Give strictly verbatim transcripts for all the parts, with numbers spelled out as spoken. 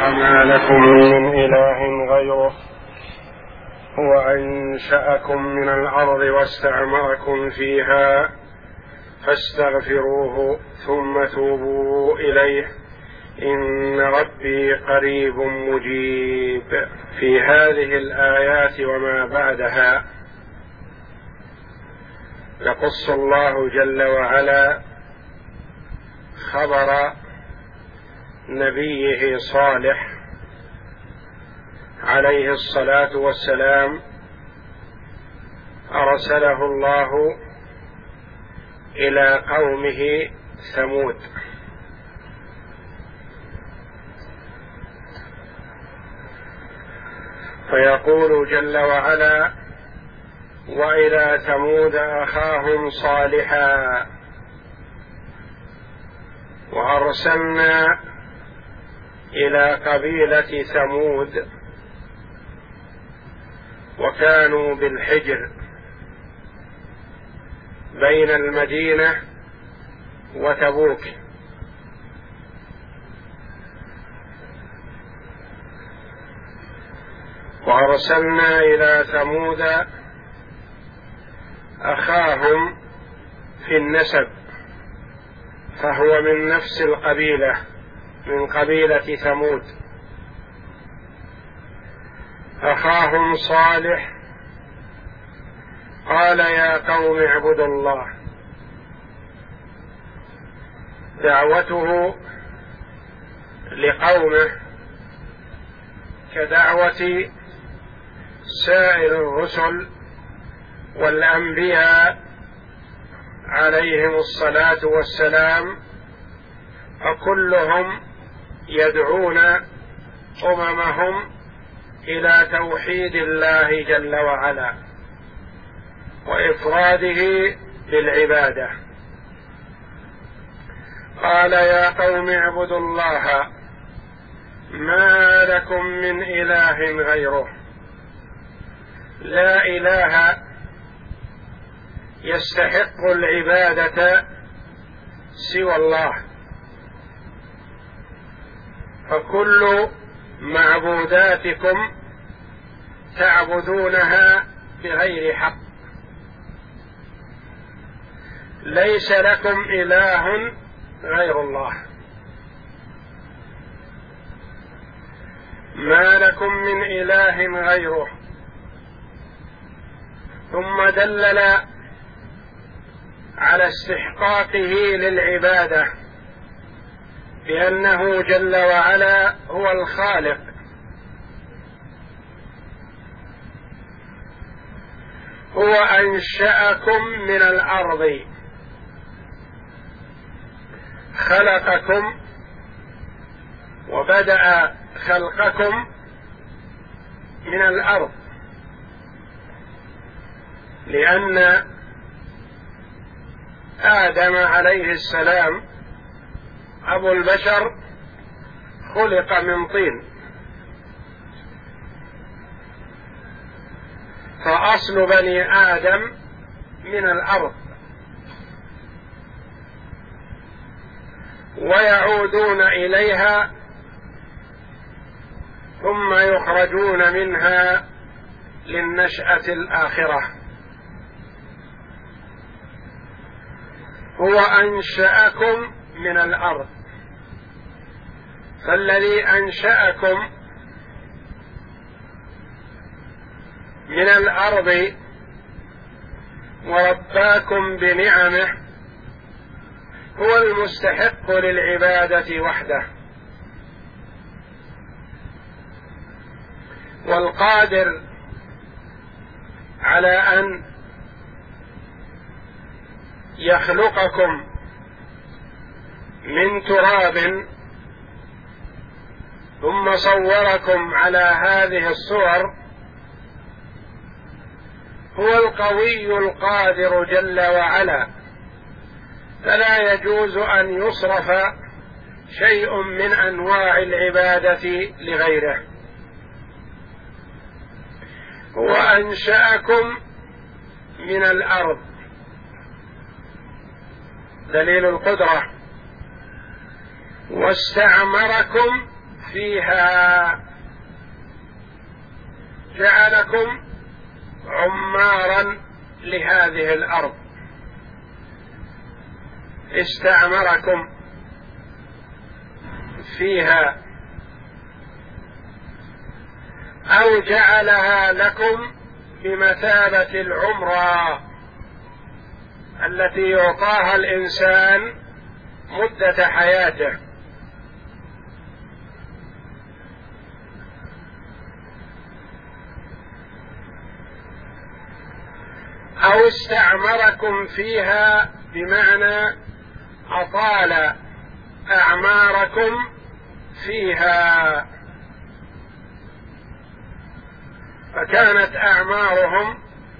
وما لكم من إله غيره هو أنشأكم من الأرض واستعمركم فيها فاستغفروه ثم توبوا إليه إن ربي قريب مجيب. في هذه الآيات وما بعدها يقص الله جل وعلا خبر نبيه صالح عليه الصلاة والسلام، أرسله الله إلى قومه ثمود. فيقول جل وعلا: وإلى ثمود أخاهم صالحا وأرسلنا إلى قبيلة ثمود وكانوا بالحجر بين المدينة وتبوك. وأرسلنا إلى ثمود أخاهم في النسب، فهو من نفس القبيلة، من قبيلة ثمود، أخاهم صالح قال: يا قوم اعبدوا الله. دعوته لقومه كدعوة سائر الرسل والأنبياء عليهم الصلاة والسلام، فكلهم يدعون أممهم إلى توحيد الله جل وعلا وإفراده بالعبادة. قال: يا قوم اعبدوا الله ما لكم من إله غيره. لا إله يستحق العبادة سوى الله، فكل معبوداتكم تعبدونها بغير حق، ليس لكم إله غير الله. ما لكم من إله غيره. ثم دلل على استحقاقه للعبادة بأنه جل وعلا هو الخالق، هو أنشأكم من الأرض، خلقكم وبدأ خلقكم من الأرض، لأن آدم عليه السلام أبو البشر خلق من طين، فأصل بني آدم من الأرض، ويعودون إليها ثم يخرجون منها للنشأة الآخرة. هو أنشأكم من الأرض، فالذي أنشأكم من الأرض ورباكم بنعمه هو المستحق للعبادة وحده، والقادر على أن يخلقكم من تراب ثم صوركم على هذه الصور هو القوي القادر جل وعلا، فلا يجوز أن يصرف شيء من أنواع العبادة لغيره. هو أنشأكم من الأرض، دليل القدرة، واستعمركم فيها جعلكم عمارا لهذه الأرض، استعمركم فيها، أو جعلها لكم بمثابة العمرة التي يعطاها الإنسان مدة حياته، أو استعمركم فيها بمعنى أطال أعماركم فيها، فكانت أعمارهم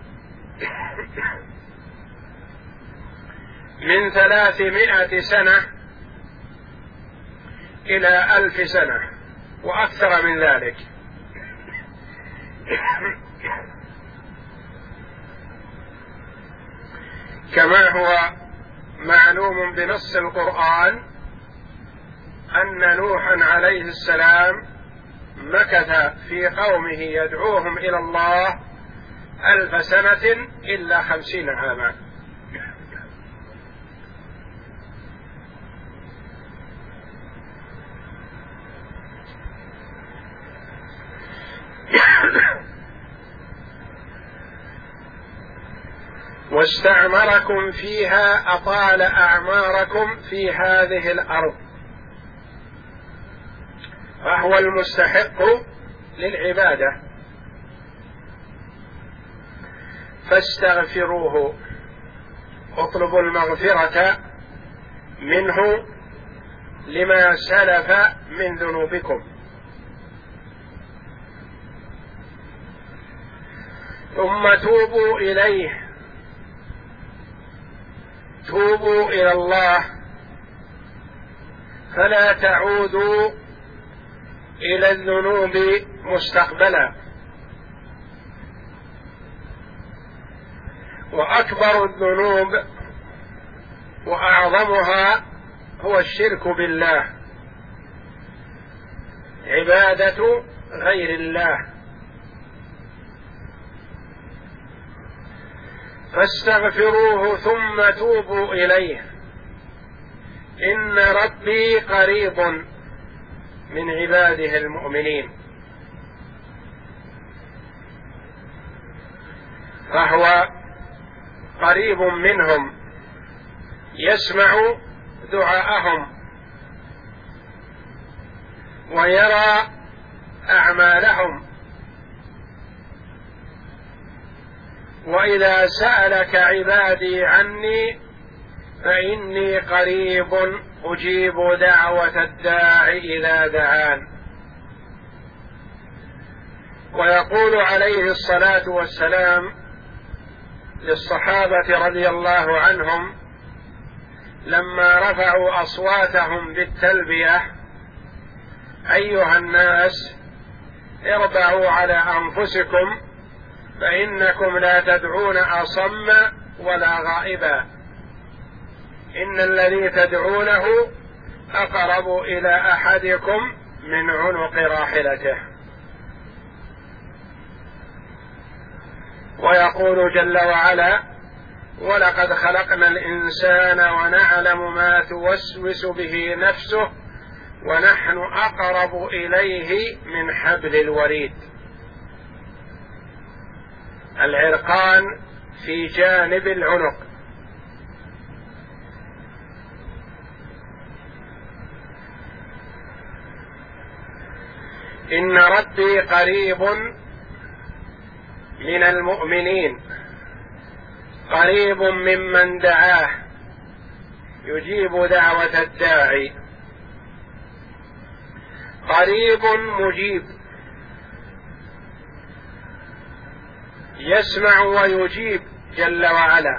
من ثلاثمائة سنة إلى ألف سنة وأكثر من ذلك. كما هو معلوم بنص القرآن أن نوحا عليه السلام مكث في قومه يدعوهم إلى الله ألف سنة إلا خمسين عاما. واستعمركم فيها أطال أعماركم في هذه الأرض، فهو المستحق للعبادة، فاستغفروه، اطلبوا المغفرة منه لما سلف من ذنوبكم، ثم توبوا إليه، توبوا إلى الله فلا تعودوا إلى الذنوب مستقبلا. وأكبر الذنوب وأعظمها هو الشرك بالله، عبادة غير الله. فاستغفروه ثم توبوا إليه، إن ربي قريب من عباده المؤمنين، فهو قريب منهم، يسمع دعاءهم ويرى أعمالهم. وإذا سألك عبادي عني فإني قريب أجيب دعوة الداع إذا دعان. ويقول عليه الصلاة والسلام للصحابة رضي الله عنهم لما رفعوا أصواتهم بالتلبية: أيها الناس اربعوا على أنفسكم فإنكم لا تدعون أصم ولا غائبا، إن الذي تدعونه أقرب إلى أحدكم من عنق راحلته. ويقول جل وعلا: ولقد خلقنا الإنسان ونعلم ما توسوس به نفسه ونحن أقرب إليه من حبل الوريد. العرقان في جانب العنق. إن ربي قريب من المؤمنين، قريب ممن دعاه، يجيب دعوة الداعي، قريب مجيب، يسمع ويجيب جل وعلا.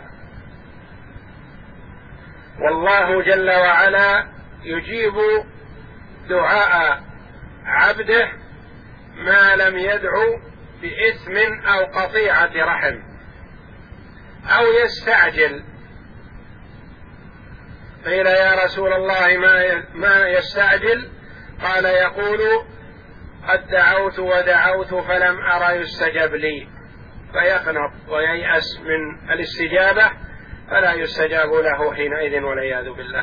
والله جل وعلا يجيب دعاء عبده ما لم يدعو بإثم أو قطيعة رحم أو يستعجل. قيل: يا رسول الله ما ما يستعجل؟ قال يقول قد دعوت ودعوت فلم أر يستجب لي، فيقنط وييأس من الاستجابة فلا يستجاب له حينئذ والعياذ بالله.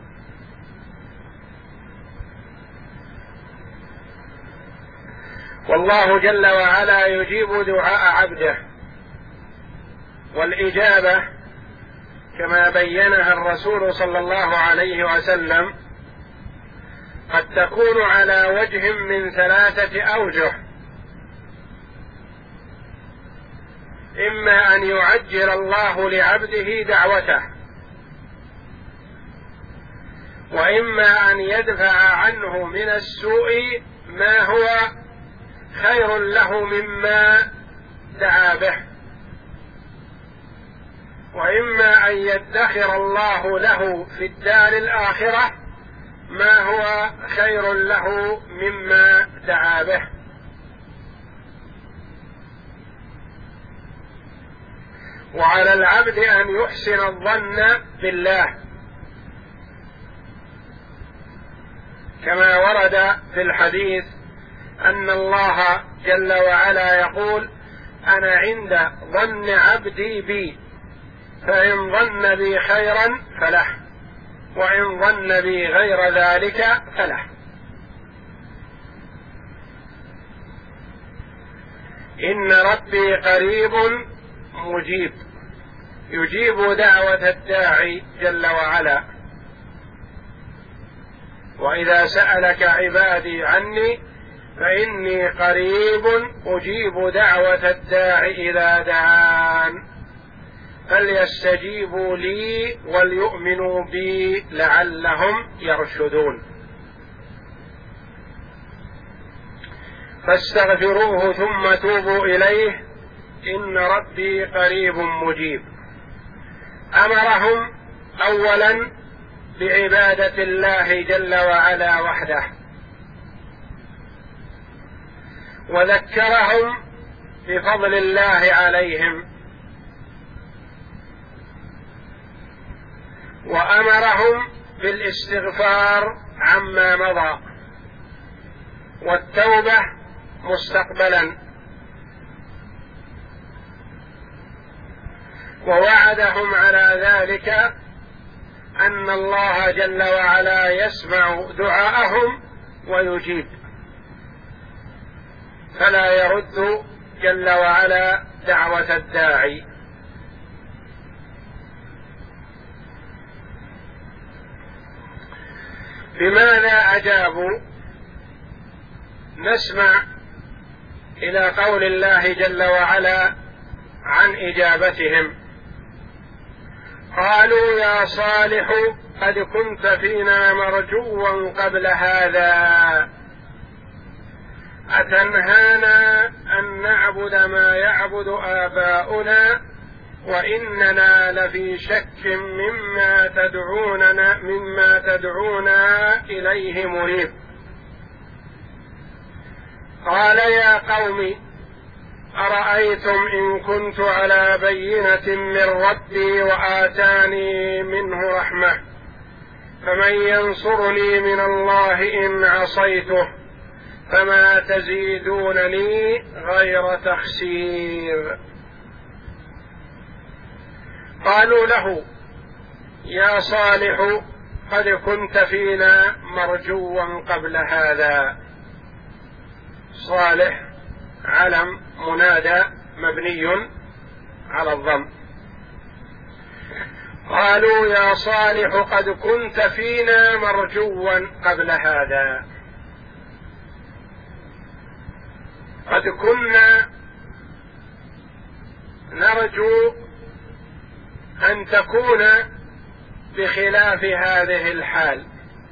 والله جل وعلا يجيب دعاء عبده، والإجابة كما بينها الرسول صلى الله عليه وسلم قد تكون على وجه من ثلاثة أوجه: إما أن يعجل الله لعبده دعوته، وإما أن يدفع عنه من السوء ما هو خير له مما دعا به، وإما أن يدخر الله له في الدار الآخرة ما هو خير له مما دعا به. وعلى العبد أن يحسن الظن بالله، كما ورد في الحديث أن الله جل وعلا يقول: أنا عند ظن عبدي بي، فإن ظن بي خيرا فله، وإن ظن بي غير ذلك فله. إن ربي قريب مجيب، يجيب دعوة الداعي جل وعلا. وإذا سألك عبادي عني فإني قريب أجيب دعوة الداعي إذا دعان، فليستجيبوا لي وليؤمنوا بي لعلهم يرشدون. فاستغفروه ثم توبوا إليه إن ربي قريب مجيب. أمرهم أولا بعبادة الله جل وعلا وحده، وذكرهم بفضل الله عليهم، وأمرهم بالاستغفار عما مضى والتوبة مستقبلا، ووعدهم على ذلك أن الله جل وعلا يسمع دعاءهم ويجيب، فلا يرد جل وعلا دعوة الداعي. بماذا أجابوا؟ نسمع إلى قول الله جل وعلا عن إجابتهم: قالوا يا صالح قد كنت فينا مرجوا قبل هذا، أتنهانا أن نعبد ما يعبد آباؤنا وإننا لفي شك مما تدعوننا مما تدعونا إليه مريب. قال يا قوم أرأيتم إن كنت على بينة من ربي وآتاني منه رحمة فمن ينصرني من الله إن عصيته فما تزيدونني غير تخسير. قالوا له يا صالح قد كنت فينا مرجوا قبل هذا. صالح علم منادى مبني على الضم. قالوا يا صالح قد كنت فينا مرجوا قبل هذا، قد كنا نرجو أن تكون بخلاف هذه الحال.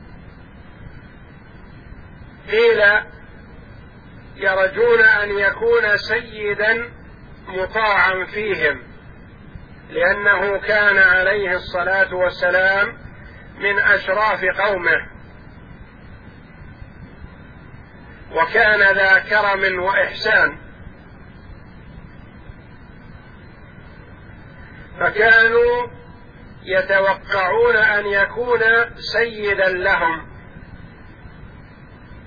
قيل يرجون أن يكون سيدا مطاعا فيهم، لأنه كان عليه الصلاة والسلام من أشراف قومه، وكان ذا كرم وإحسان، فكانوا يتوقعون أن يكون سيدا لهم،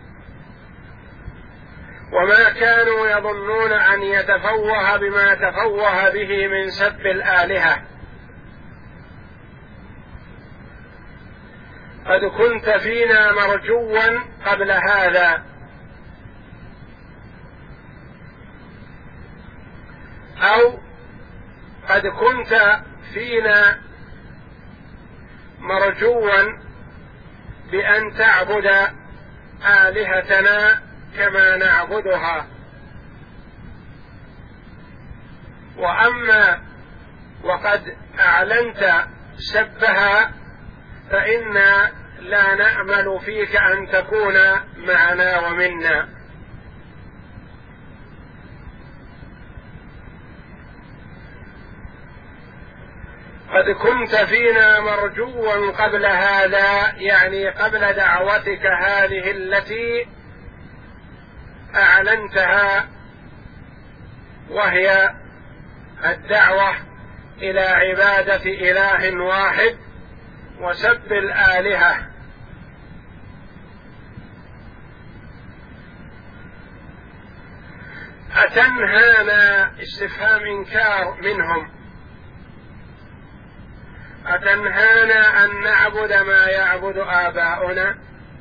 وما كانوا يظنون أن يتفوه بما تفوه به من سب الآلهة. قد كنت فينا مرجوا قبل هذا، أو قد كنت فينا مرجوا بأن تعبد آلهتنا كما نعبدها. وأما وقد أعلنت سبها فإنا لا نأمل فيك أن تكون معنا ومنا. قد كنت فينا مرجوا قبل هذا، يعني قبل دعوتك هذه التي أعلنتها، وهي الدعوة إلى عبادة إله واحد وسب الآلهة. أتنهانا، استفهام إنكار منهم، أتنهانا أن نعبد ما يعبد آباؤنا؟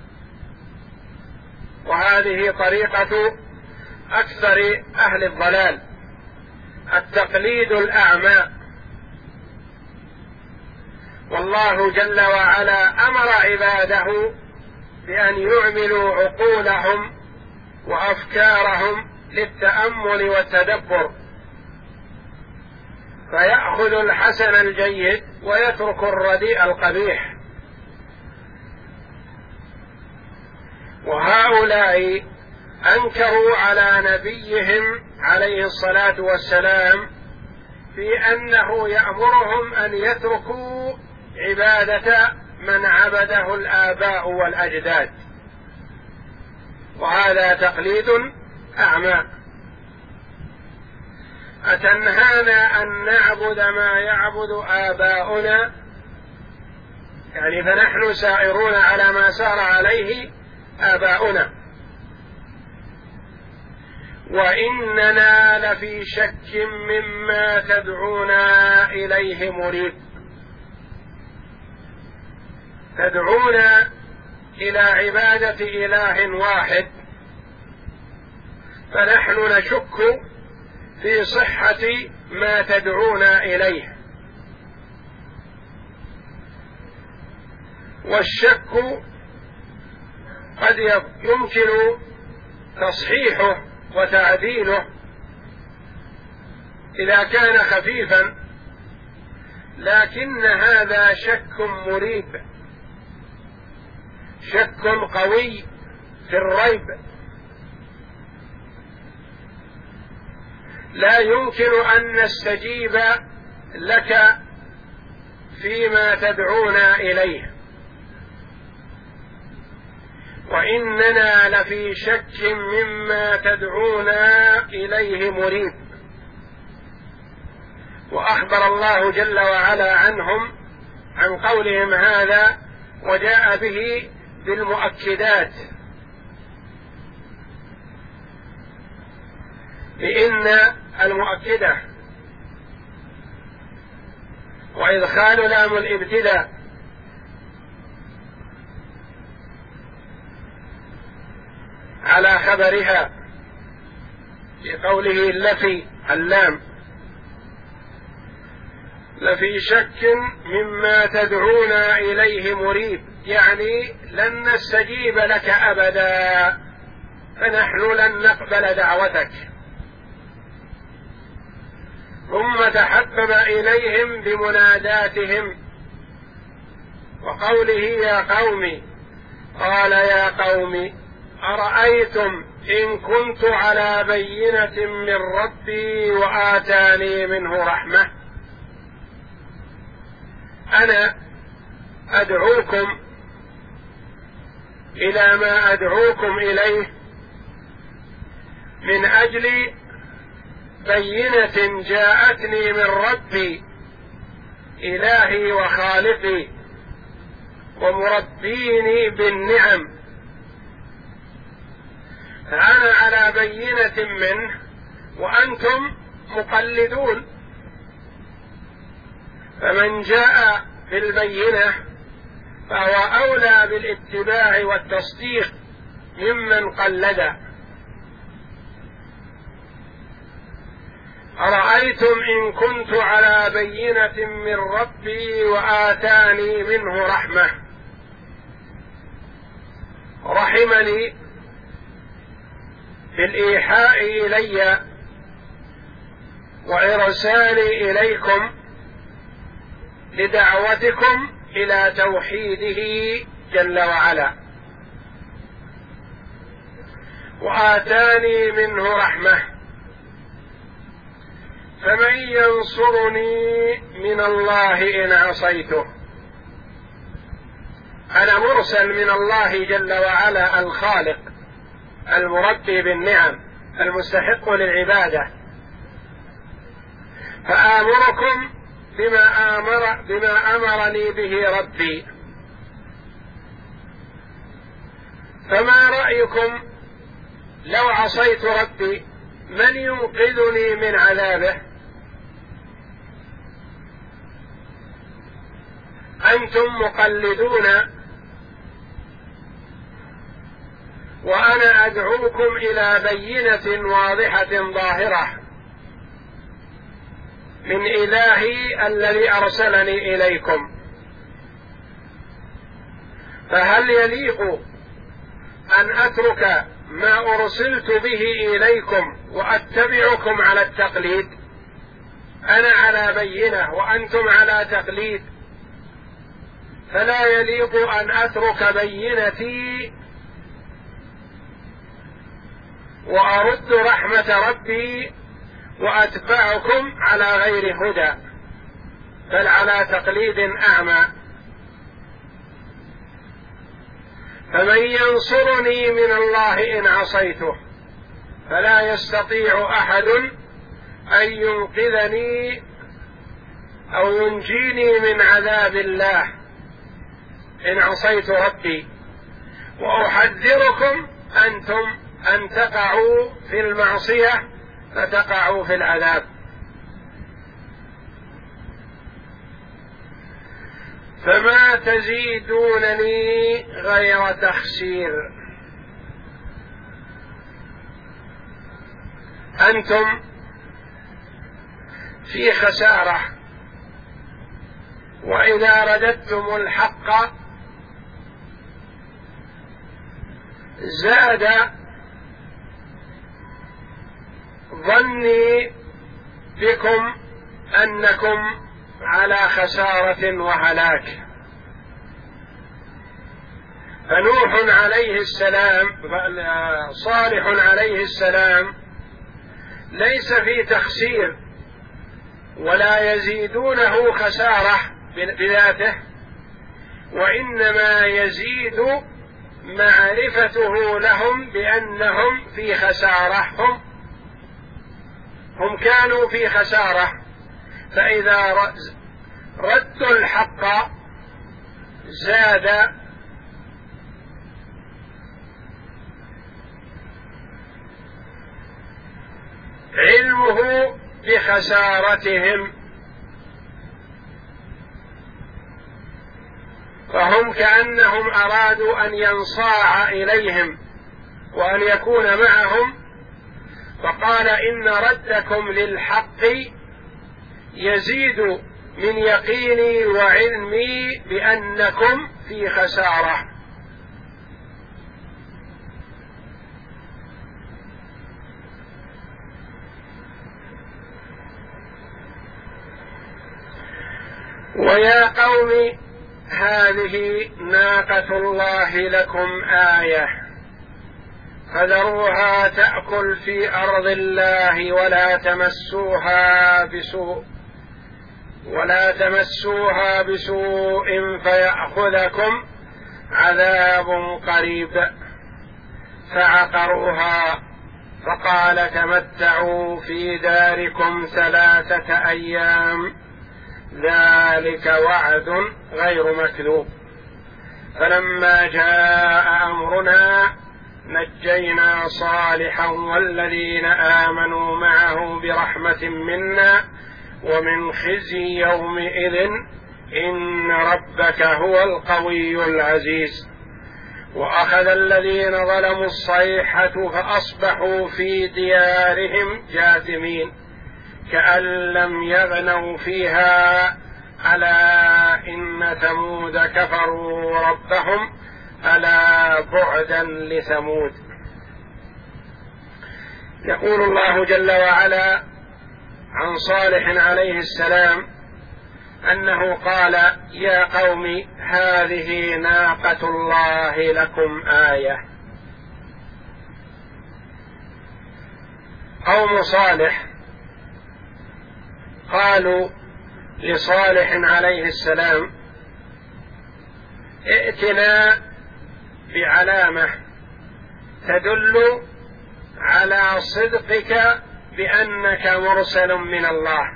وهذه طريقة أكثر أهل الضلال، التقليد الأعمى. والله جل وعلا أمر عباده بأن يعملوا عقولهم وأفكارهم للتأمل والتدبر، فيأخذ الحسن الجيد ويترك الرديء القبيح. وهؤلاء أنكروا على نبيهم عليه الصلاة والسلام في أنه يأمرهم أن يتركوا عبادة من عبده الآباء والأجداد، وهذا تقليد أعمى. أتنهانا أن نعبد ما يعبد آباؤنا، يعني فنحن سائرون على ما سار عليه آباؤنا، وإننا لفي شك مما تدعونا إليه مريب. تدعونا إلى عبادة إله واحد، فنحن نشك في صحة ما تدعونا إليه. والشك قد يمكن تصحيحه وتعديله إذا كان خفيفا، لكن هذا شك مريب، شك قوي في الريب، لا يمكن أن نستجيب لك فيما تدعونا إليه، وإننا لفي شك مما تدعونا إليه مريب. وأخبر الله جل وعلا عنهم عن قولهم هذا، وجاء به بالمؤكدات، بإن المؤكدة وإدخال لام الابتداء على خبرها بقوله لفي اللام، لفي شك مما تدعونا إليه مريب، يعني لن نستجيب لك أبدا، فنحن لن نقبل دعوتك. ثم تحبب إليهم بمناداتهم وقوله يا قوم، قال يا قوم أرأيتم إن كنت على بينة من ربي وآتاني منه رحمة، أنا أدعوكم إلى ما أدعوكم إليه من أجل بينة جاءتني من ربي إلهي وخالقي ومربيني بالنعم، فأنا وأنا على بينة منه وأنتم مقلدون. فمن جاء بالبينة فهو أولى بالاتباع والتصديق ممن قلد. أرأيتم إن كنت على بينة من ربي وآتاني منه رحمة، رحمني بالإيحاء إلي وإرسالي إليكم لدعوتكم إلى توحيده جل وعلا، وآتاني منه رحمة، فمن ينصرني من الله إن عصيته. أنا مرسل من الله جل وعلا الخالق المربي بالنعم المستحق للعبادة، فآمركم بما آمر بما أمرني به ربي. فما رأيكم لو عصيت ربي من ينقذني من عذابه؟ أنتم مقلدون وأنا أدعوكم إلى بينة واضحة ظاهرة من إلهي الذي أرسلني إليكم. فهل يليق أن أترك ما أرسلت به إليكم وأتبعكم على التقليد؟ أنا على بينة وأنتم على تقليد، فلا يليق أن أترك بينتي وأرد رحمة ربي وأتبعكم على غير هدى بل على تقليد أعمى. فمن ينصرني من الله إن عصيته، فلا يستطيع أحد أن ينقذني أو ينجيني من عذاب الله إن عصيت ربي. وأحذركم أنتم أن تقعوا في المعصية فتقعوا في العذاب. فما تزيدونني غير تخسير. أنتم في خسارة، وإذا رددتم الحق زاد ظني بكم أنكم على خسارة وهلاك. فنوح عليه السلام صالح عليه السلام ليس في تخسير ولا يزيدونه خسارة بذاته، وإنما يزيد معرفته لهم بأنهم في خسارة. هم هم كانوا في خسارة، فإذا ردوا الحق زاد علمه بخسارتهم، فهم كأنهم أرادوا أن ينصاع إليهم وأن يكون معهم، فقال إن ردكم للحق يزيد من يقيني وعلمي بأنكم في خسارة. ويا قوم هذه ناقة الله لكم آية فذروها تأكل في أرض الله ولا تمسوها بسوء ولا تمسوها بسوء فيأخذكم عذاب قريب. فعقروها فقال تمتعوا في داركم ثلاثة أيام ذلك وعد غير مكذوب. فلما جاء أمرنا نجينا صالحا والذين آمنوا معه برحمة منا ومن خزي يومئذ إن ربك هو القوي العزيز. وأخذ الذين ظلموا الصيحة فأصبحوا في ديارهم جاثمين كأن لم يغنوا فيها ألا إن ثمود كفروا ربهم ألا بعدا لثمود. يقول الله جل وعلا عن صالح عليه السلام أنه قال يا قوم هذه ناقة الله لكم آية. قوم صالح قالوا لصالح عليه السلام ائتنا بعلامة تدل على صدقك بأنك مرسل من الله،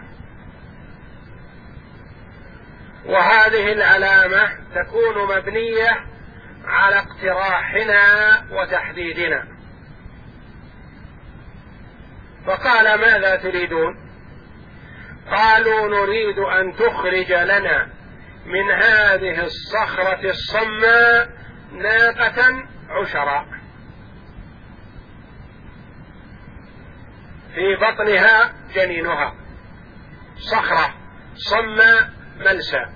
وهذه العلامة تكون مبنية على اقتراحنا وتحديدنا. فقال ماذا تريدون؟ قالوا نريد أن تخرج لنا من هذه الصخرة الصماء ناقة عشراء في بطنها جنينها، صخرة صماء ملسى،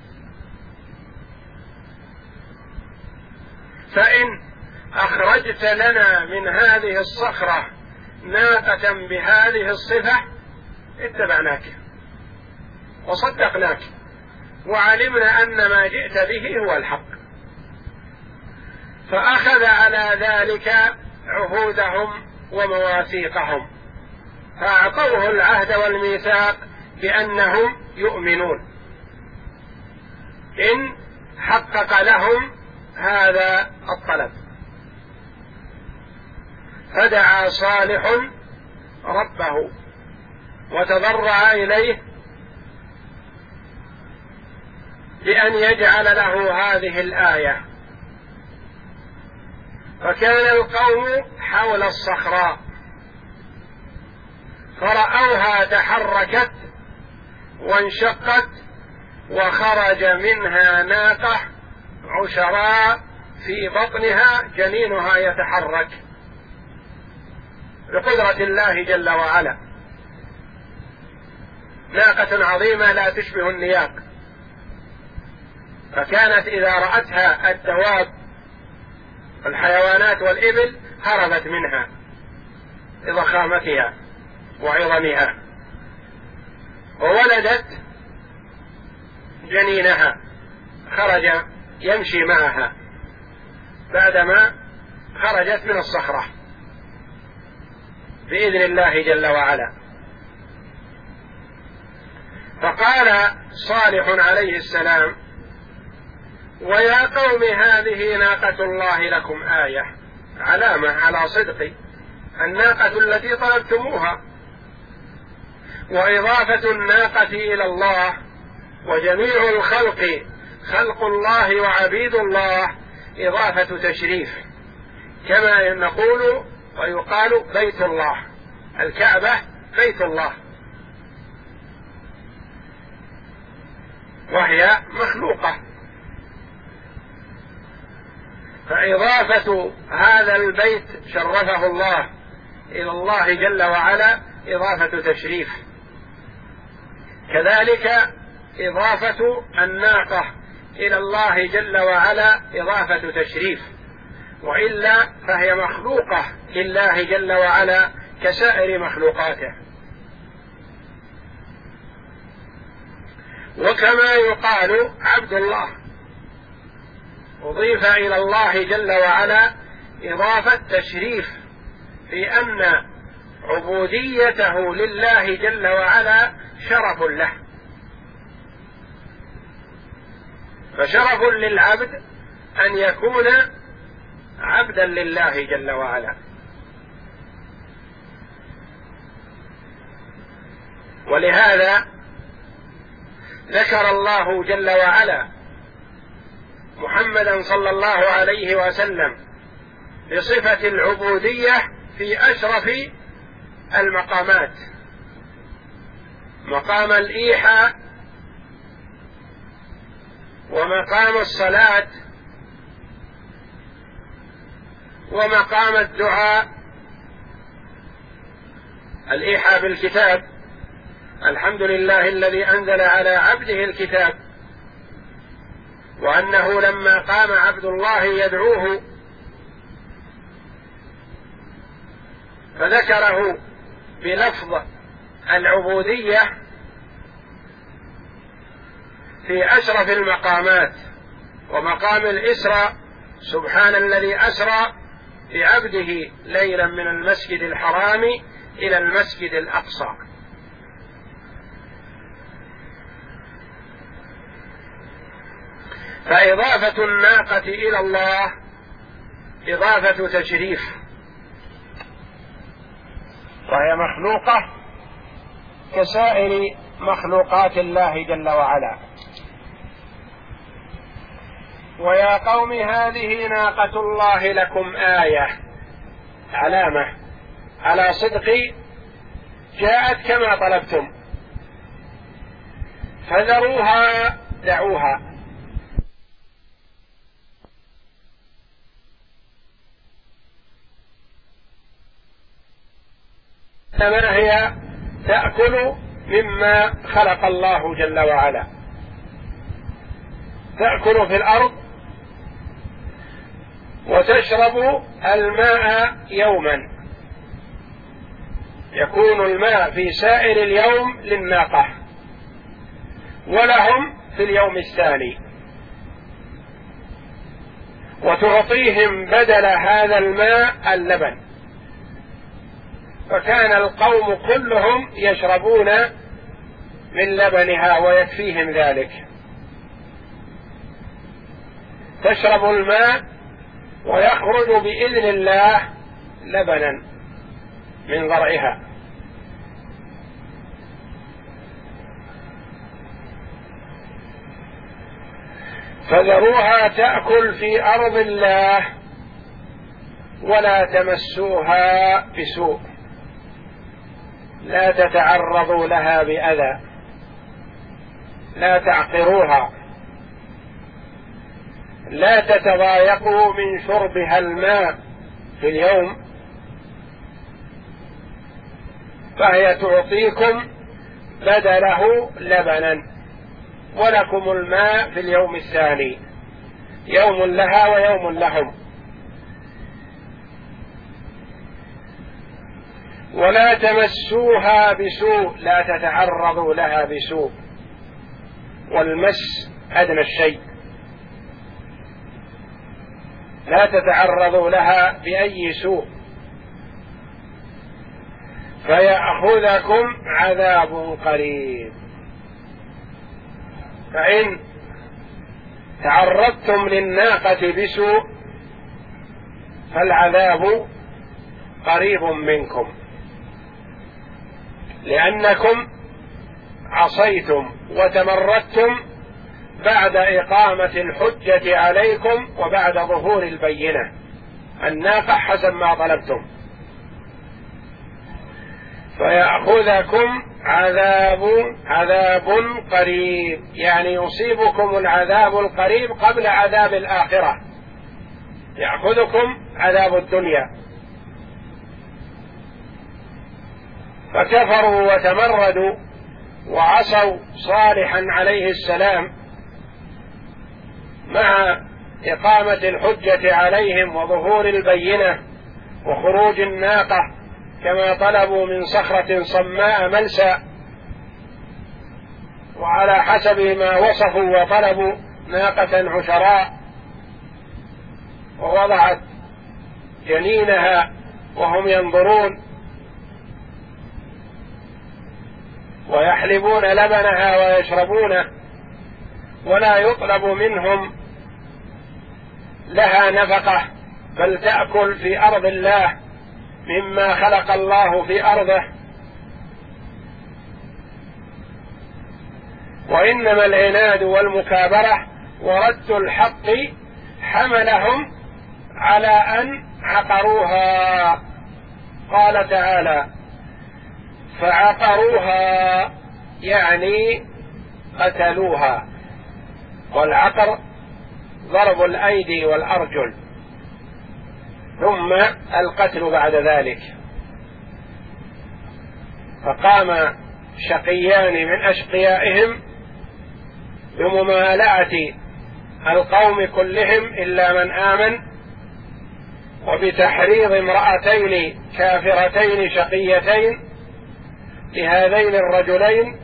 فإن أخرجت لنا من هذه الصخرة ناقة بهذه الصفة اتبعناك وصدقناك وعلمنا أن ما جئت به هو الحق. فأخذ على ذلك عهودهم ومواثيقهم، فأعطوه العهد والميثاق بأنهم يؤمنون إن حقق لهم هذا الطلب. فدعا صالح ربه وتضرع إليه بأن يجعل له هذه الآية. فكان القوم حول الصخراء فرأوها تحركت وانشقت وخرج منها ناقة عشراء في بطنها جنينها يتحرك بقدرة الله جل وعلا، ناقة عظيمة لا تشبه النياق. فكانت إذا رأتها الدواب الحيوانات والإبل هربت منها لضخامتها وعظمها، وولدت جنينها خرج يمشي معها بعدما خرجت من الصخرة بإذن الله جل وعلا. فقال صالح عليه السلام ويا قوم هذه ناقة الله لكم آية، علامة على صدق الناقة التي طلبتموها. وإضافة الناقة إلى الله وجميع الخلق خلق الله وعبيد الله إضافة تشريف، كما نقول ويقال بيت الله، الكعبة بيت الله وهي مخلوقة، فإضافة هذا البيت شرفه الله إلى الله جل وعلا إضافة تشريف. كذلك إضافة الناقة إلى الله جل وعلا إضافة تشريف، وإلا فهي مخلوقة لله جل وعلا كسائر مخلوقاته. وكما يقال عبد الله أضيف إلى الله جل وعلا إضافة تشريف، في أن عبوديته لله جل وعلا شرف له، فشرف للعبد أن يكون عبدا لله جل وعلا. ولهذا ذكر الله جل وعلا محمدا صلى الله عليه وسلم بصفة العبودية في أشرف المقامات، مقام الإيحاء ومقام الصلاة ومقام الدعاء. الإيحاء بالكتاب، الحمد لله الذي أنزل على عبده الكتاب، وأنه لما قام عبد الله يدعوه فذكره بلفظ العبودية في أشرف المقامات. ومقام الإسراء، سبحان الذي أسرى بعبده ليلا من المسجد الحرام إلى المسجد الأقصى. فإضافة الناقة إلى الله إضافة تشريف، وهي مخلوقة كسائر مخلوقات الله جل وعلا. ويا قوم هذه ناقة الله لكم آية، علامة على صدق جاءت كما طلبتم، فذروها دعوها. إنما هي تأكل مما خلق الله جل وعلا، تأكل في الأرض وتشرب الماء يوما، يكون الماء في سائر اليوم للناقة ولهم في اليوم الثاني، وتعطيهم بدل هذا الماء اللبن. فكان القوم كلهم يشربون من لبنها ويكفيهم ذلك. تشرب الماء ويخرج بإذن الله لبنا من ضرعها. فذروها تأكل في أرض الله ولا تمسوها بسوء، لا تتعرضوا لها بأذى، لا تعقروها، لا تتضايقوا من شربها الماء في اليوم، فهي تعطيكم بدله لبنا، ولكم الماء في اليوم الثاني، يوم لها ويوم لهم. ولا تمسوها بسوء، لا تتعرضوا لها بسوء، والمس أدنى الشيء، لا تتعرضوا لها بأي سوء، فيأخذكم عذاب قريب. فإن تعرضتم للناقة بسوء فالعذاب قريب منكم، لأنكم عصيتم وتمردتم بعد إقامة الحجة عليكم وبعد ظهور البينة، الناقة حسب ما طلبتم. فيأخذكم عذاب عذاب قريب، يعني يصيبكم العذاب القريب قبل عذاب الآخرة، يأخذكم عذاب الدنيا. فكفروا وتمردوا وعصوا صالحا عليه السلام مع إقامة الحجة عليهم وظهور البينة وخروج الناقة كما طلبوا من صخرة صماء ملسى، وعلى حسب ما وصفوا وطلبوا ناقة عشراء ووضعت جنينها وهم ينظرون ويحلبون لبنها ويشربونه، ولا يطلب منهم لها نفقة، بل تأكل في أرض الله مما خلق الله في أرضه. وإنما العناد والمكابرة ورد الحق حملهم على أن عقروها. قال تعالى: فعقروها يعني قتلوها، والعقر ضرب الأيدي والأرجل ثم القتل بعد ذلك. فقام شقيان من أشقيائهم بممالأة القوم كلهم إلا من آمن، وبتحريض امرأتين كافرتين شقيتين لهذين الرجلين،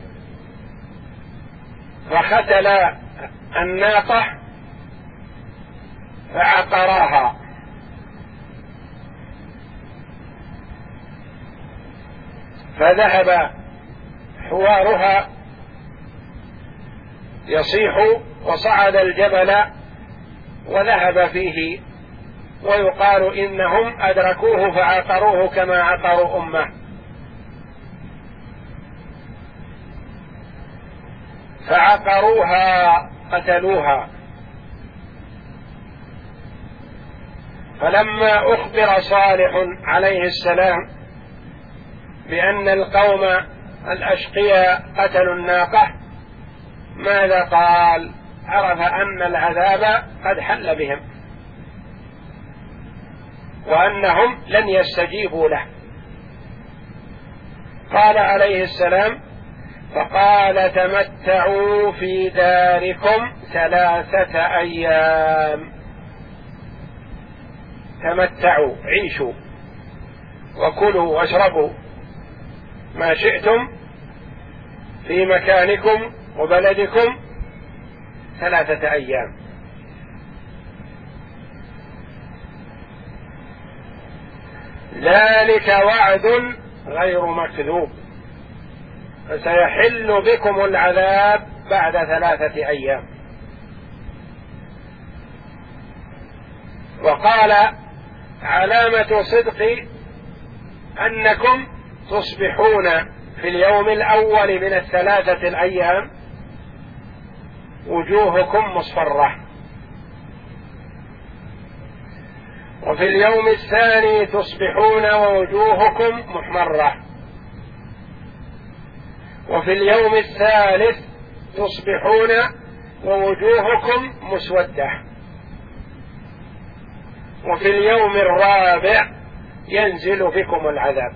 فختلا الناقة فعقراها. فذهب حوارها يصيح وصعد الجبل وذهب فيه، ويقال إنهم أدركوه فعقروه كما عقروا أمه. فعقروها قتلوها. فلما أخبر صالح عليه السلام بأن القوم الأشقياء قتلوا الناقة ماذا قال؟ عرف أن العذاب قد حل بهم وأنهم لن يستجيبوا له. قال عليه السلام: فقال تمتعوا في داركم ثلاثة أيام. تمتعوا، عيشوا وكلوا واشربوا ما شئتم في مكانكم وبلدكم ثلاثة أيام. ذلك وعد غير مكذوب، فسيحل بكم العذاب بعد ثلاثة أيام. وقال: علامة صدق أنكم تصبحون في اليوم الأول من الثلاثة الأيام وجوهكم مصفرة، وفي اليوم الثاني تصبحون ووجوهكم محمرة، وفي اليوم الثالث تصبحون ووجوهكم مسودة، وفي اليوم الرابع ينزل بكم العذاب.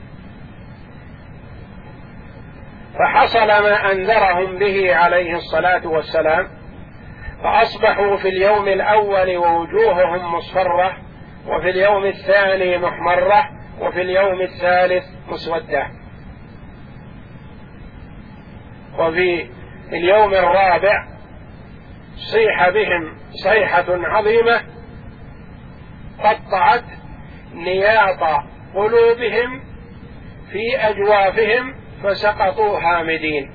فحصل ما أنذرهم به عليه الصلاة والسلام، فأصبحوا في اليوم الأول ووجوههم مصفرة، وفي اليوم الثاني محمرة، وفي اليوم الثالث مسودة، وفي اليوم الرابع صيح بهم صيحة عظيمة قطعت نياط قلوبهم في أجوافهم فسقطوا هامدين.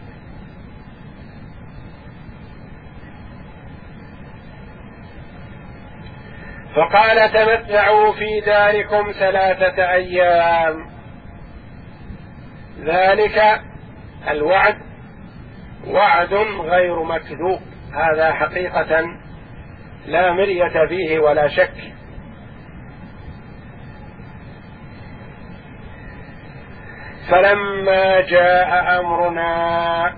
فقال: تمتعوا في داركم ثلاثة أيام. ذلك الوعد وعد غير مكذوب، هذا حقيقة لا مرية فيه ولا شك. فلما جاء أمرنا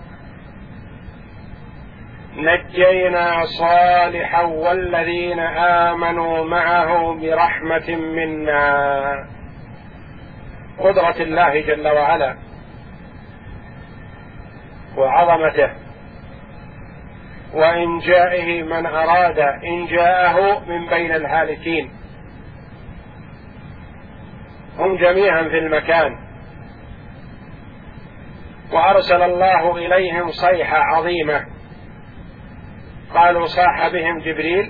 نجينا صالحا والذين آمنوا معه برحمة منا. قدرة الله جل وعلا وعظمته وإنجائه من أراد إنجاءه من بين الهالكين، هم جميعا في المكان، وأرسل الله إليهم صيحة عظيمة، قالوا صاح بهم جبريل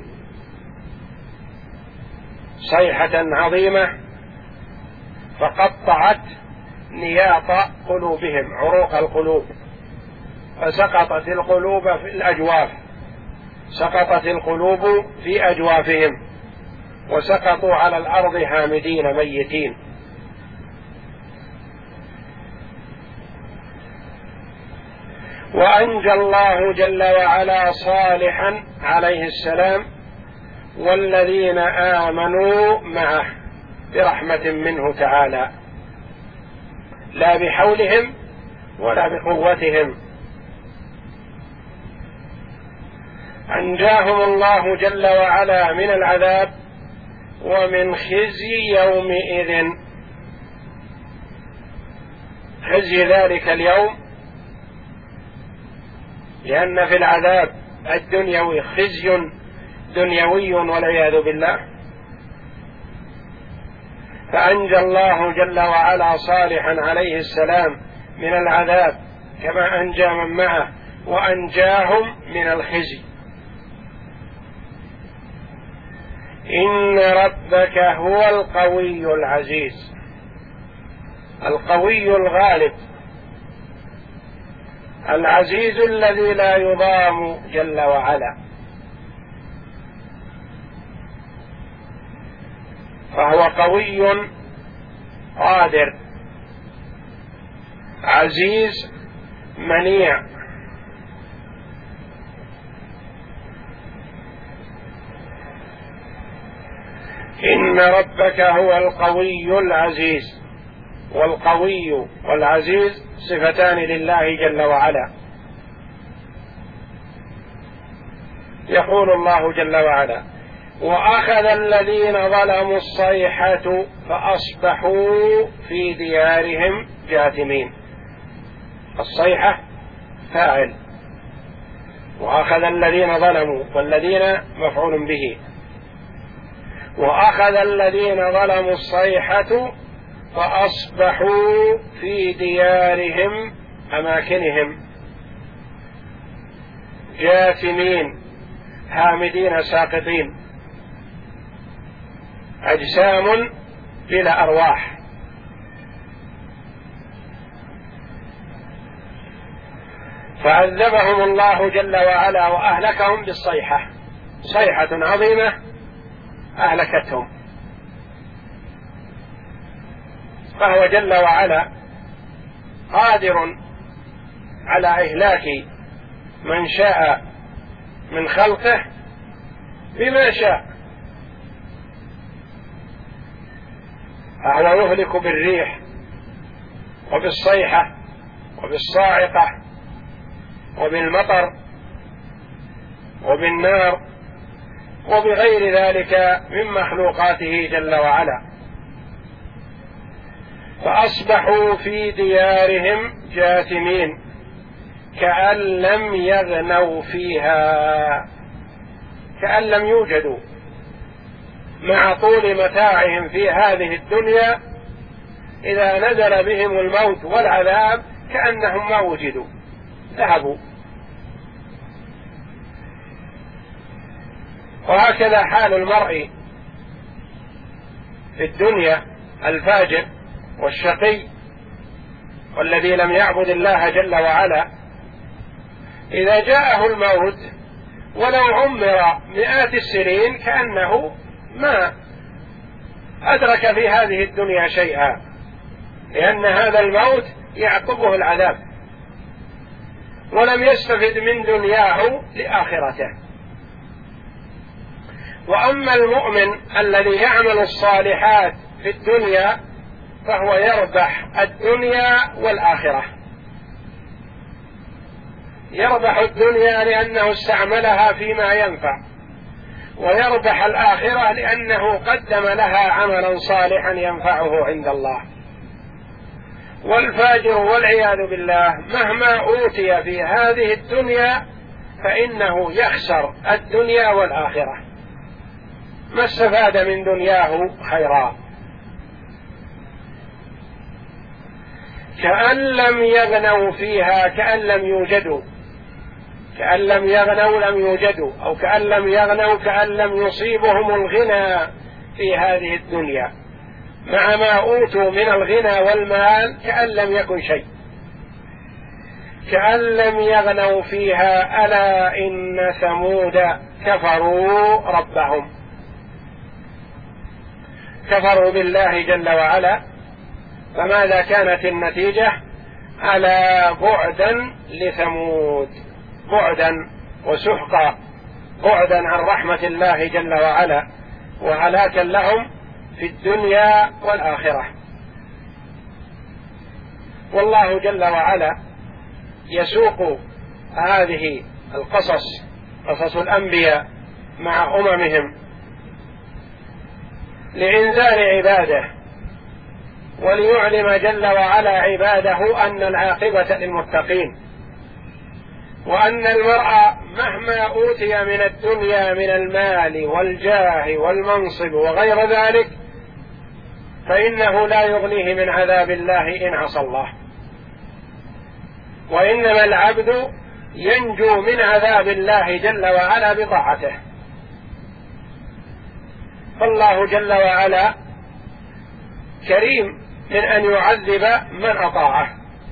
صيحة عظيمة فقطعت نياط قلوبهم، عروق القلوب، فسقطت القلوب في الأجواف، سقطت القلوب في أجوافهم وسقطوا على الأرض هامدين ميتين. وأنجى الله جل وعلا صالحا عليه السلام والذين آمنوا معه برحمة منه تعالى، لا بحولهم ولا بقوتهم. أنجاهم الله جل وعلا من العذاب ومن خزي يومئذ، خزي ذلك اليوم، لأن في العذاب الدنيوي خزي دنيوي والعياذ بالله. فأنجى الله جل وعلا صالحا عليه السلام من العذاب كما أنجى من معه، وأنجاهم من الخزي. إن ربك هو القوي العزيز، القوي الغالب، العزيز الذي لا يضام جل وعلا، فهو قوي قادر عزيز منيع. إن ربك هو القوي العزيز، والقوي والعزيز صفتان لله جل وعلا. يقول الله جل وعلا: وأخذ الذين ظلموا الصيحة فأصبحوا في ديارهم جاثمين. الصيحة فاعل، وأخذ الذين ظلموا، والذين مفعول به. وأخذ الذين ظلموا الصيحة فأصبحوا في ديارهم أماكنهم جاثمين هامدين ساقطين، أجسام بلا أرواح. فعذبهم الله جل وعلا وأهلكهم بالصيحة، صيحة عظيمة أهلكتهم. فهو جل وعلا قادر على إهلاك من شاء من خلقه بما شاء، فهو يهلك بالريح وبالصيحة وبالصاعقة وبالمطر وبالنار وبغير ذلك من مخلوقاته جل وعلا. فأصبحوا في ديارهم جاثمين كأن لم يغنوا فيها، كأن لم يوجدوا، مع طول متاعهم في هذه الدنيا إذا نزل بهم الموت والعذاب كأنهم ما وجدوا، ذهبوا. وهكذا حال المرء في الدنيا، الفاجر والشقي والذي لم يعبد الله جل وعلا، إذا جاءه الموت ولو عمر مئات السنين كأنه ما أدرك في هذه الدنيا شيئا، لأن هذا الموت يعقبه العذاب، ولم يستفد من دنياه لآخرته. وأما المؤمن الذي يعمل الصالحات في الدنيا فهو يربح الدنيا والآخرة. يربح الدنيا لأنه استعملها فيما ينفع، ويربح الآخرة لأنه قدم لها عملا صالحا ينفعه عند الله. والفاجر والعياذ بالله مهما أوتي في هذه الدنيا فإنه يخسر الدنيا والآخرة، ما استفاد من دنياه خيرا. كأن لم يغنوا فيها، كأن لم يوجدوا، كأن لم يغنوا لم يوجدوا، أو كأن لم يغنوا كأن لم يصيبهم الغنى في هذه الدنيا، مع ما أوتوا من الغنى والمال كأن لم يكن شيء. كأن لم يغنوا فيها ألا إن ثمود كفروا ربهم، كفروا بالله جل وعلا. فماذا كانت النتيجة؟ ألا بعدا لثمود، بعدا وسحقا بعدا عن رحمة الله جل وعلا وهلاكا لهم في الدنيا والآخرة. والله جل وعلا يسوق هذه القصص، قصص الأنبياء مع أممهم، لإنذار عباده وليعلم جل وعلا عباده أن العاقبة للمتقين، وأن المرء مهما أوتي من الدنيا من المال والجاه والمنصب وغير ذلك فإنه لا يغنيه من عذاب الله إن عصى الله، وإنما العبد ينجو من عذاب الله جل وعلا بطاعته. فالله جل وعلا كريم من أن يعذب من أطاعه،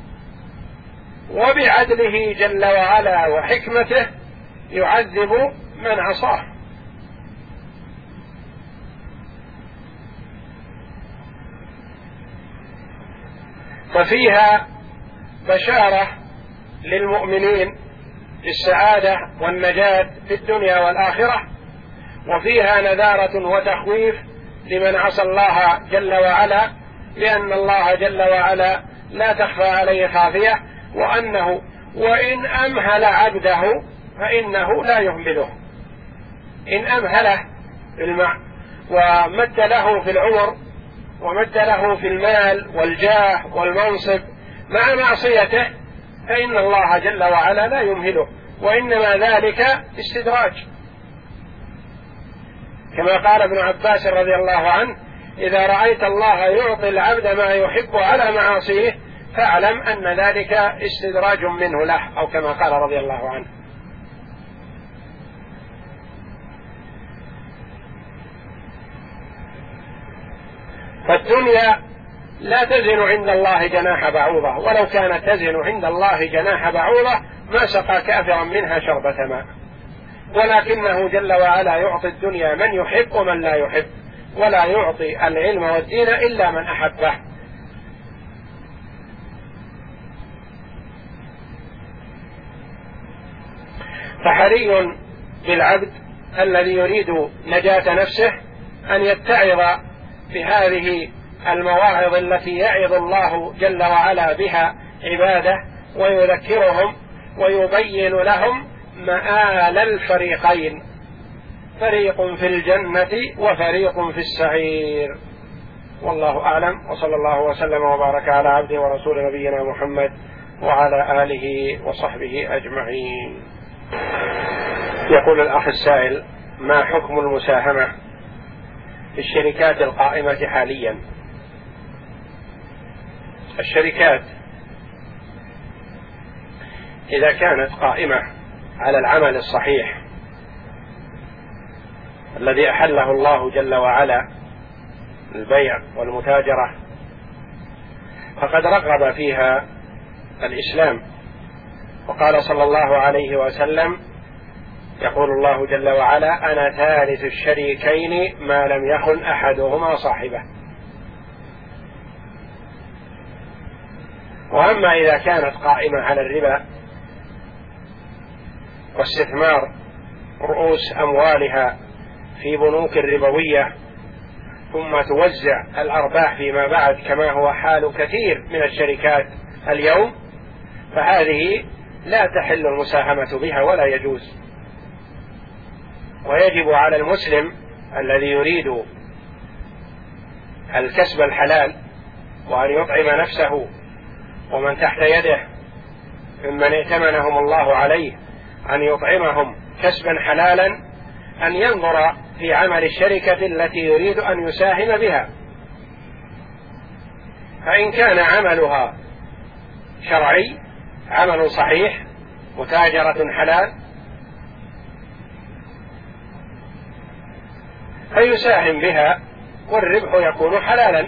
وبعدله جل وعلا وحكمته يعذب من عصاه. ففيها بشارة للمؤمنين بالسعادة والنجاة في الدنيا والآخرة، وفيها نذارة وتخويف لمن عصى الله جل وعلا، لأن الله جل وعلا لا تخفى عليه خافية، وأنه وإن أمهل عبده فإنه لا يهمله. إن أمهله بالمع ومد له في العمر ومد له في المال والجاه والمنصب مع معصيته فإن الله جل وعلا لا يمهله، وإنما ذلك استدراج، كما قال ابن عباس رضي الله عنه: إذا رأيت الله يعطي العبد ما يحب على معاصيه فاعلم أن ذلك استدراج منه له، أو كما قال رضي الله عنه. فالدنيا لا تزن عند الله جناح بعوضة، ولو كانت تزن عند الله جناح بعوضة ما سقى كافرا منها شربة ماء، ولكنه جل وعلا يعطي الدنيا من يحب ومن لا يحب، ولا يعطي العلم والدين إلا من أحبه. فحري بالعبد الذي يريد نجاة نفسه أن يتعظ بهذه المواعظ التي يعظ الله جل وعلا بها عباده، ويذكرهم ويبين لهم مآل الفريقين، فريق في الجنة وفريق في السعير. والله أعلم، وصلى الله وسلم وبارك على عبده ورسول نبينا محمد وعلى آله وصحبه أجمعين. يقول الأخ السائل: ما حكم المساهمة في الشركات القائمة حاليا؟ الشركات إذا كانت قائمة على العمل الصحيح الذي أحله الله جل وعلا، البيع والمتاجرة، فقد رغب فيها الإسلام، وقال صلى الله عليه وسلم: يقول الله جل وعلا: أنا ثالث الشريكين ما لم يخن أحدهما صاحبه. وأما إذا كانت قائمة على الربا واستثمار رؤوس أموالها في بنوك ربوية ثم توزع الأرباح فيما بعد كما هو حال كثير من الشركات اليوم، فهذه لا تحل المساهمة بها ولا يجوز. ويجب على المسلم الذي يريد الكسب الحلال وأن يطعم نفسه ومن تحت يده ممن ائتمنهم الله عليه أن يطعمهم كسبا حلالا أن ينظر في عمل الشركة التي يريد أن يساهم بها، فإن كان عملها شرعي، عمل صحيح، متاجرة حلال، فيساهم بها والربح يكون حلالا.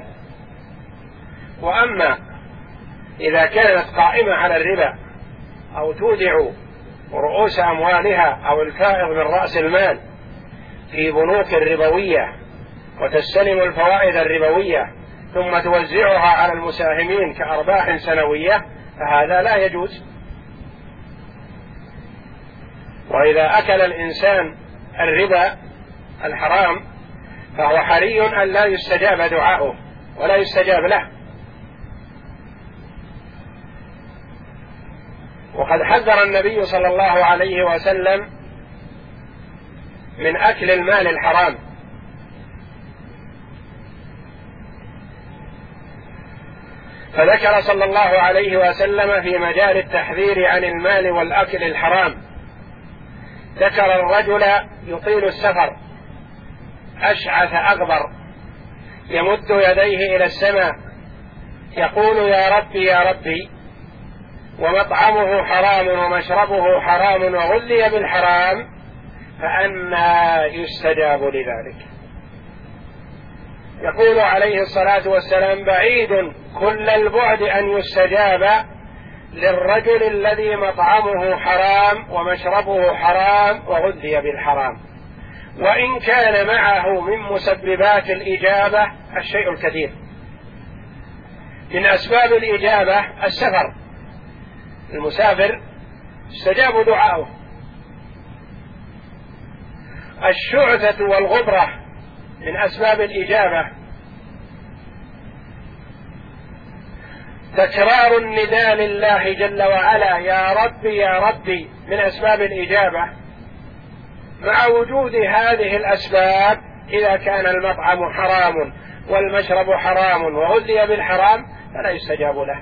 وأما إذا كانت قائمة على الربا أو تودع رؤوس أموالها أو الفائض من رأس المال في بنوك ربوية وتستلم الفوائد الربوية ثم توزعها على المساهمين كأرباح سنوية فهذا لا يجوز. وإذا أكل الإنسان الربا الحرام فهو حري أن لا يستجاب دعاؤه ولا يستجاب له. وقد حذر النبي صلى الله عليه وسلم من أكل المال الحرام، فذكر صلى الله عليه وسلم في مجال التحذير عن المال والأكل الحرام، ذكر الرجل يطيل السفر أشعث أغبر يمد يديه إلى السماء يقول يا ربي يا ربي، ومطعمه حرام ومشربه حرام وغذي بالحرام، فأنى يستجاب لذلك؟ يقول عليه الصلاة والسلام بعيد كل البعد أن يستجاب للرجل الذي مطعمه حرام ومشربه حرام وغذي بالحرام، وإن كان معه من مسببات الإجابة الشيء الكثير. من أسباب الإجابة السفر، المسافر استجاب دعاؤه. الشعثة والغبرة من أسباب الإجابة. تكرار النداء لله جل وعلا يا ربي يا ربي من أسباب الإجابة. مع وجود هذه الأسباب إذا كان المطعم حرام والمشرب حرام وغذي بالحرام فلا يستجاب له.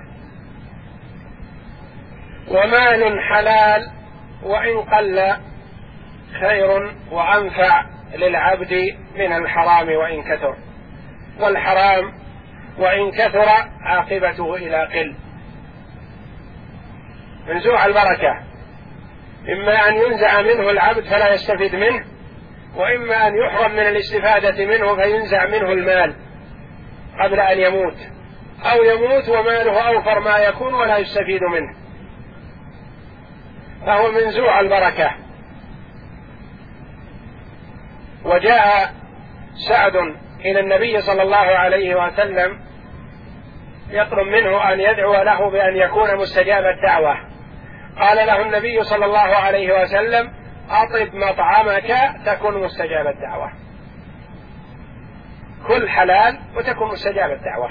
ومال حلال وإن قل خير وأنفع للعبد من الحرام وإن كثر، والحرام وإن كثر عاقبته إلى قل. منزوع البركة، إما أن ينزع منه العبد فلا يستفيد منه، وإما أن يحرم من الاستفادة منه فينزع منه المال قبل أن يموت، أو يموت وماله أوفر ما يكون ولا يستفيد منه، فهو منزوع البركة. وجاء سعد إلى النبي صلى الله عليه وسلم يطلب منه أن يدعو له بأن يكون مستجاب الدعوة، قال له النبي صلى الله عليه وسلم أطب مطعمك تكن مستجاب الدعوة، كل حلال وتكن مستجاب الدعوة.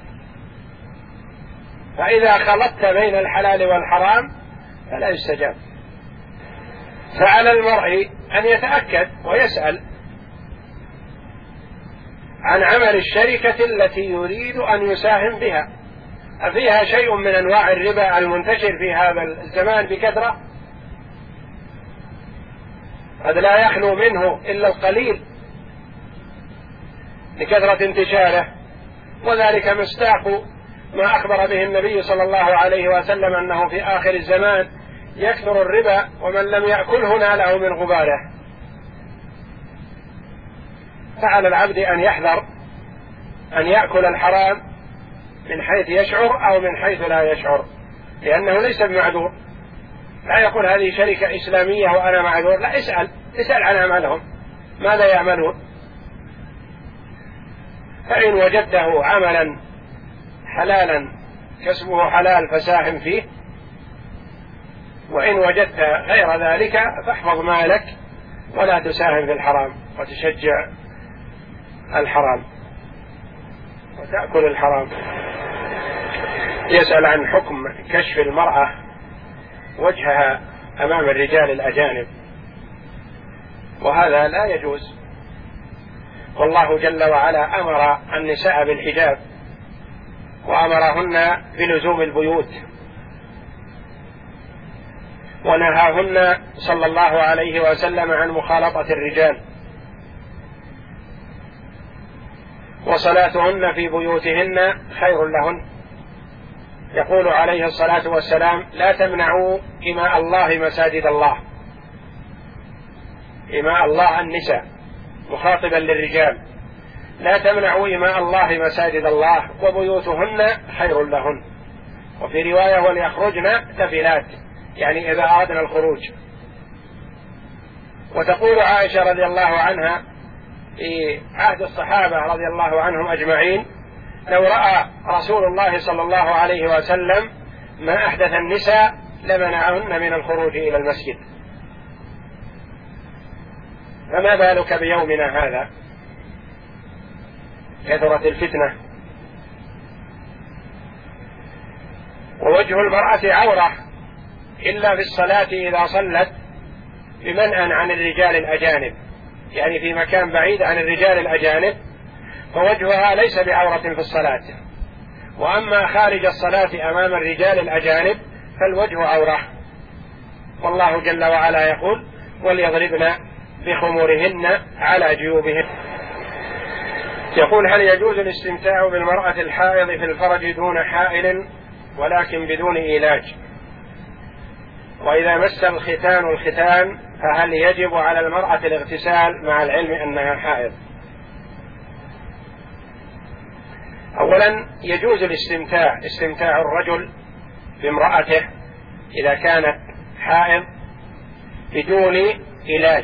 فإذا خلطت بين الحلال والحرام فلا يستجاب. فعلى المرء أن يتأكد ويسأل عن عمل الشركة التي يريد أن يساهم بها، أفيها شيء من أنواع الربا المنتشر في هذا الزمان بكثرة؟ قد لا يخلو منه إلا القليل لكثرة انتشاره، وذلك مصداق ما أخبر به النبي صلى الله عليه وسلم أنه في آخر الزمان يكثر الربا ومن لم يأكله ناله من غباره. فعلى العبد أن يحذر أن يأكل الحرام من حيث يشعر أو من حيث لا يشعر، لأنه ليس بمعذور. لا يقول هذه شركة إسلامية وأنا معذور، لا، اسأل اسأل عن عملهم ماذا يعملون. فإن وجدته عملا حلالا كسبه حلال فساهم فيه، وإن وجدت غير ذلك فاحفظ مالك ولا تساهم في الحرام وتشجع الحرام وتأكل الحرام. يسأل عن حكم كشف المرأة وجهها أمام الرجال الأجانب، وهذا لا يجوز، والله جل وعلا أمر النساء بالحجاب وأمرهن بلزوم البيوت، ونهاهن صلى الله عليه وسلم عن مخالطة الرجال، وصلاتهن في بيوتهن خير لهن. يقول عليه الصلاة والسلام لا تمنعوا إماء الله مساجد الله. إماء الله النساء، مخاطبا للرجال، لا تمنعوا إماء الله مساجد الله وبيوتهن خير لهن. وفي رواية وليخرجن تفلات، يعني إذا أردنا الخروج. وتقول عائشة رضي الله عنها في عهد الصحابة رضي الله عنهم أجمعين لو رأى رسول الله صلى الله عليه وسلم ما أحدث النساء لمنعهن من الخروج إلى المسجد. فما بالك بيومنا هذا؟ كثرت الفتنة. ووجه المرأة عورة إلا في الصلاة إذا صلت بمنأى عن الرجال الأجانب، يعني في مكان بعيد عن الرجال الأجانب، فوجهها ليس بعورة في الصلاة. وأما خارج الصلاة أمام الرجال الأجانب فالوجه عورة. والله جل وعلا يقول: وليضربن بخمورهن على جيوبهن. يقول: هل يجوز الاستمتاع بالمرأة الحائض في الفرج دون حائل ولكن بدون إيلاج؟ وإذا مس الختان الختان فهل يجب على المرأة الاغتسال مع العلم أنها حائض؟ أولا، يجوز الاستمتاع استمتاع الرجل بامرأته إذا كانت حائض بدون علاج.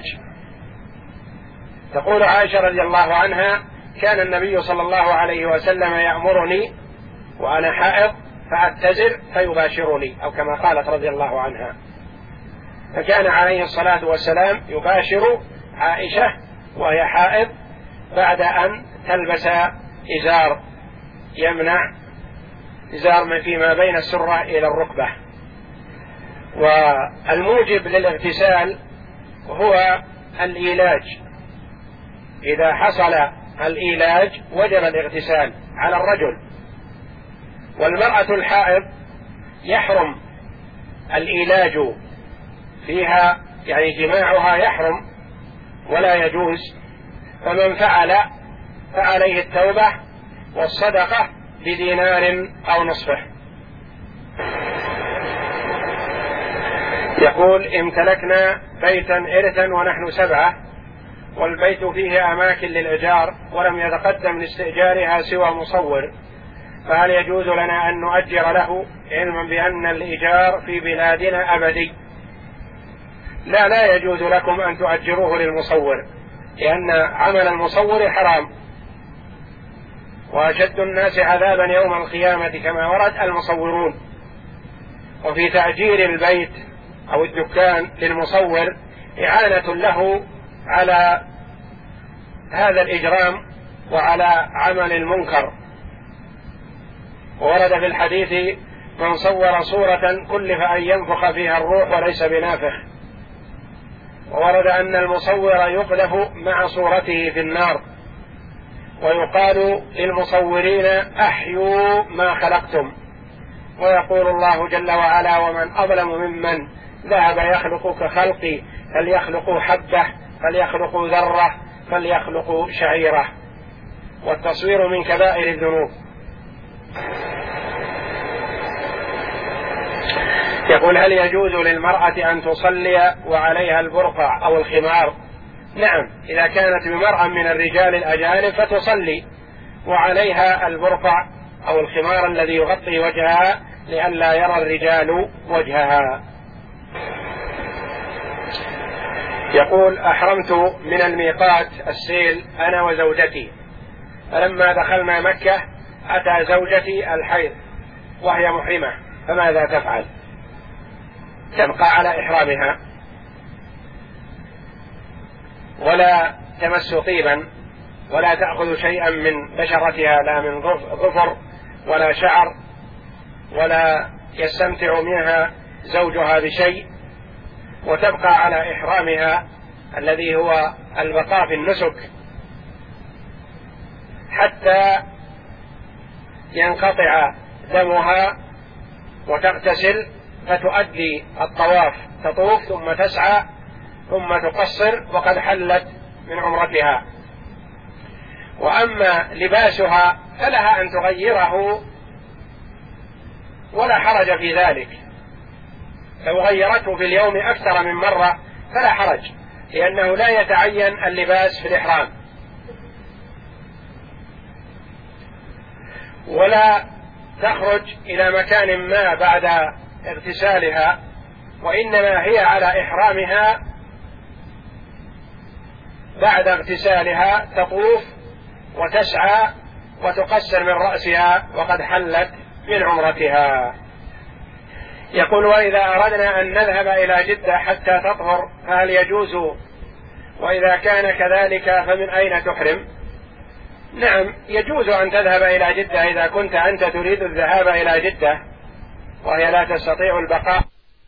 تقول عائشة رضي الله عنها: كان النبي صلى الله عليه وسلم يأمرني وأنا حائض فأعتذر فيباشرني، أو كما قالت رضي الله عنها. فكان عليه الصلاة والسلام يباشر عائشة وهي حائض بعد أن تلبس إزار يمنع إزار من فيما بين السرة إلى الركبة. والموجب للاغتسال هو الإيلاج. إذا حصل الإيلاج وجب الاغتسال على الرجل. والمرأة الحائض يحرم الإيلاج فيها، يعني جماعها يحرم ولا يجوز، فمن فعل فعليه التوبة والصدقة بدينار أو نصفه. يقول: امتلكنا بيتا إرثا ونحن سبعة، والبيت فيه أماكن للإيجار ولم يتقدم لاستئجارها سوى مصور، فهل يجوز لنا أن نؤجر له علما بأن الإيجار في بلادنا أبدي؟ لا، لا يجوز لكم أن تؤجروه للمصور، لأن عمل المصور حرام، وأشد الناس عذابا يوم القيامة كما ورد المصورون. وفي تأجير البيت أو الدكان للمصور إعانة له على هذا الإجرام وعلى عمل المنكر. وورد في الحديث: من صور صورة كلف أن ينفخ فيها الروح وليس بنافخ. وورد أن المصور يقذف مع صورته في النار. ويقال للمصورين: أحيوا ما خلقتم. ويقول الله جل وعلا: ومن أظلم ممن ذهب يخلق كخلقي، فليخلقوا حبة، فليخلقوا ذرة، فليخلقوا شعيرة. والتصوير من كبائر الذنوب. يقول: هل يجوز للمرأة أن تصلي وعليها البرقع أو الخمار؟ نعم، إذا كانت بمرأة من الرجال الأجانب فتصلي وعليها البرقع أو الخمار الذي يغطي وجهها لئلا يرى الرجال وجهها. يقول: أحرمت من الميقات السيل أنا وزوجتي، فلما دخلنا مكة أتى زوجتي الحيض وهي محرمة، فماذا تفعل؟ تبقى على إحرامها ولا تمس طيبا ولا تأخذ شيئا من بشرتها، لا من ظفر ولا شعر، ولا يستمتع منها زوجها بشيء، وتبقى على إحرامها الذي هو البقاء في النسك حتى ينقطع دمها وتغتسل فتؤدي الطواف، تطوف ثم تسعى ثم تقصر وقد حلت من عمرتها. وأما لباسها فلها أن تغيره ولا حرج في ذلك، لو غيرته في اليوم أكثر من مرة فلا حرج، لأنه لا يتعين اللباس في الإحرام. ولا تخرج إلى مكان ما بعد اغتسالها، وإنما هي على إحرامها بعد اغتسالها تطوف وتسعى وتقصر من رأسها وقد حلت من عمرتها. يقول: وإذا أردنا أن نذهب إلى جدة حتى تطهر فهل يجوز وإذا كان كذلك فمن أين تحرم؟ نعم يجوز أن تذهب إلى جدة إذا كنت أنت تريد الذهاب إلى جدة وهي لا تستطيع البقاء